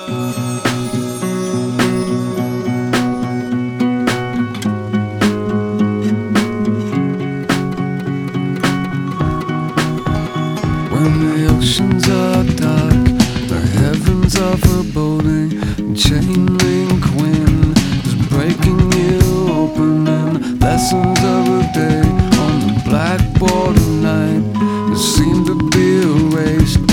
When the oceans are dark, the heavens are foreboding, chain link